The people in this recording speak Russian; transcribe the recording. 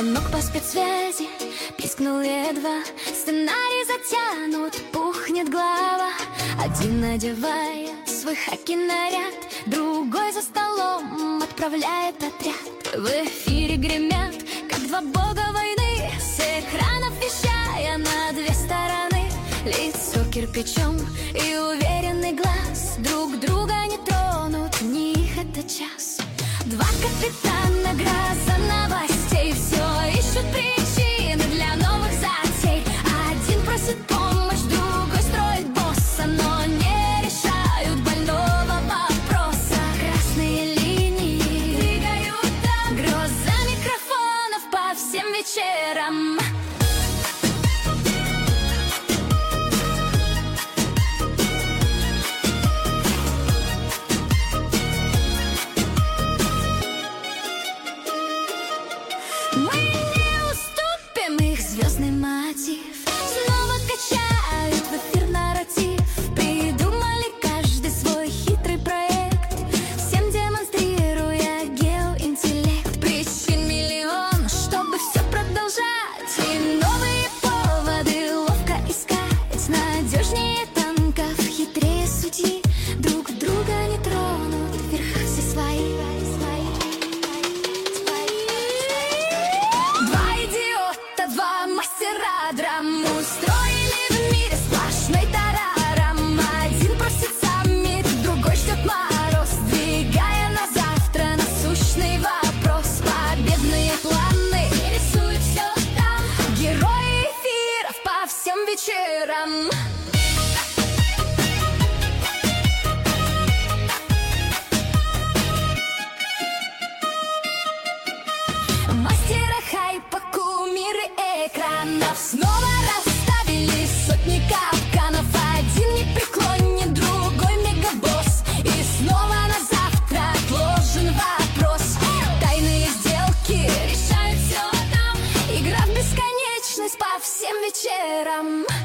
Звонок по спецсвязи, пискнул едва. Сценарий затянут, пухнет голова. Один надевает свой хаки-наряд, другой за столом отправляет отряд. В эфире гремят, как два бога войны, с экранов вещая на две стороны. Лицо кирпичом и уверенный глаз друг друга не тронут, не их это час. Два капитана, гроза новостей, все ищут причины для новых затей. Один просит помощь, другой строит босса, но не решают больного вопроса. Красные линии двигают там, гроза микрофонов по всем вечерам. Мы не уступим их звездный мотив, снова качают в эфир нарратив. Придумали каждый свой хитрый проект, всем демонстрируя геоинтеллект. Причин миллион, чтобы все продолжать, и новые поводы ловко искать. Надежнее танков, хитрее судьи, друг друга не тронут, в верхах все свои. Два мастера драм устроили в мире сплошной тарарам. Один просит саммит, другой ждет мороз, двигая на завтра насущный вопрос. Победные планы рисуют все там, герои эфиров по всем вечерам. Мастера хайпа, кумиры экранов снова расставили сотни капканов. Один непреклонен, другой мегабосс, и снова на завтра отложен вопрос. Тайные сделки решают все там, игра в бесконечность по всем вечерам.